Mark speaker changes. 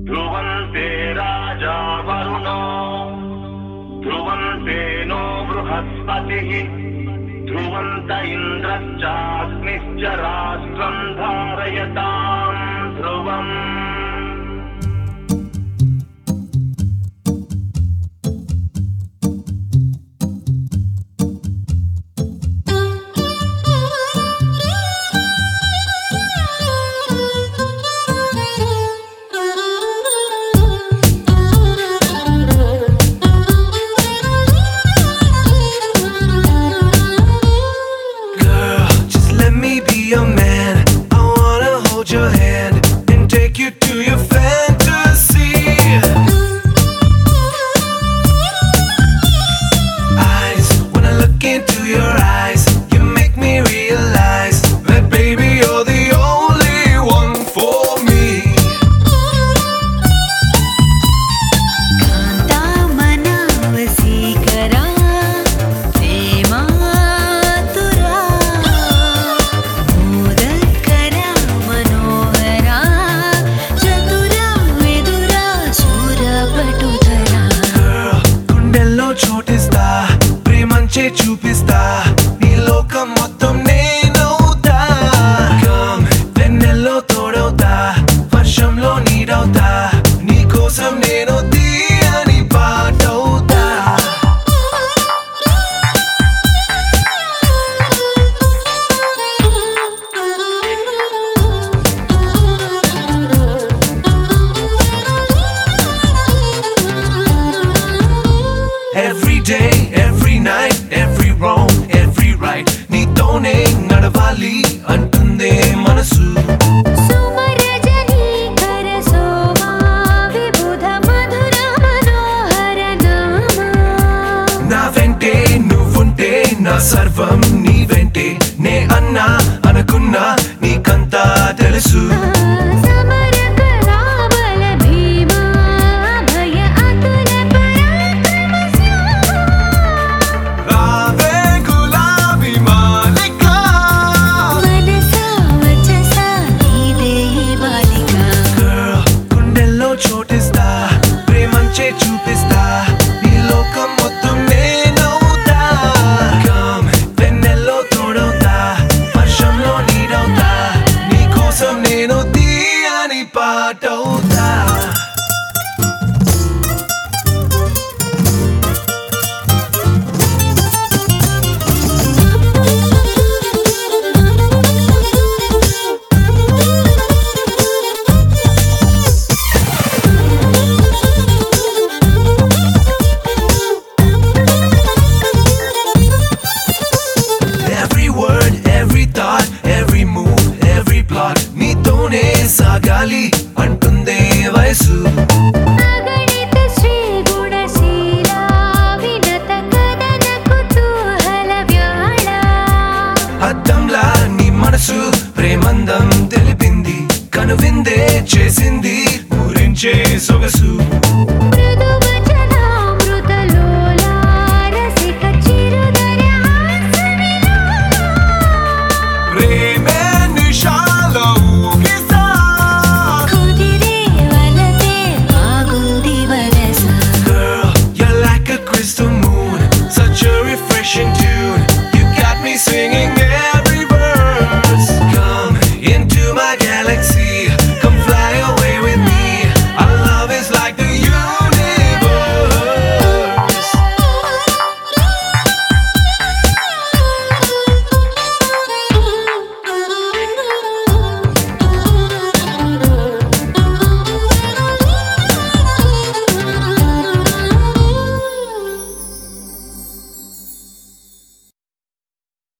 Speaker 1: ध्रुवन्ते राजा वरुणो ध्रुवन्ते नो बृहस्पतिः ध्रुवन्त इन्द्रश्चाग्निश्च राष्ट्रं धारयतां ध्रुवम्
Speaker 2: Your man, I wanna hold your hand and take you to your fantasy. Eyes, when I look into your eyes, you make me realize that baby you're the only one for me.
Speaker 3: Kanta manavasikara prema
Speaker 2: చోటిస్తా ప్రేమంచే చూపిస్తా నీ లోకం మొత్తం నేనవుతా come వెన్నెల్లో తోడవుతా వర్షంలో నీడవుతా నీ కోసం నేను తీయని పాటవుతా Every day, every night, every wrong, every right నీతోనే నడవాలి అంటుందే మనసు
Speaker 3: సుమరజనీకర సోమా విబుధ మధుర మనోహర నామా
Speaker 2: నా వెంటే నువ్వుంటే నా సర్వం నీ వెంటే నే అన్నా అనుకున్నా నీకంతా తెలుసు చోటిస్తా ప్రేమంచే చూపిస్తా నీ లోకం మొత్తం నేనవుతా కమ్ వెన్నెల్లో తోడవుతా వర్షంలో నీడవుతా నీ కోసం నేను తీయని పాటవుతా నీతోనే సాగాలి అంటుందే వయసు
Speaker 3: అగణిత శ్రీ గుణశీల వినత కదన కుతూహల వ్యాళ
Speaker 2: అద్దంలా నీ మనసు ప్రేమందం తెలిపింది కనువిందే చేసింది ఊరించే సొగసు
Speaker 3: మృదు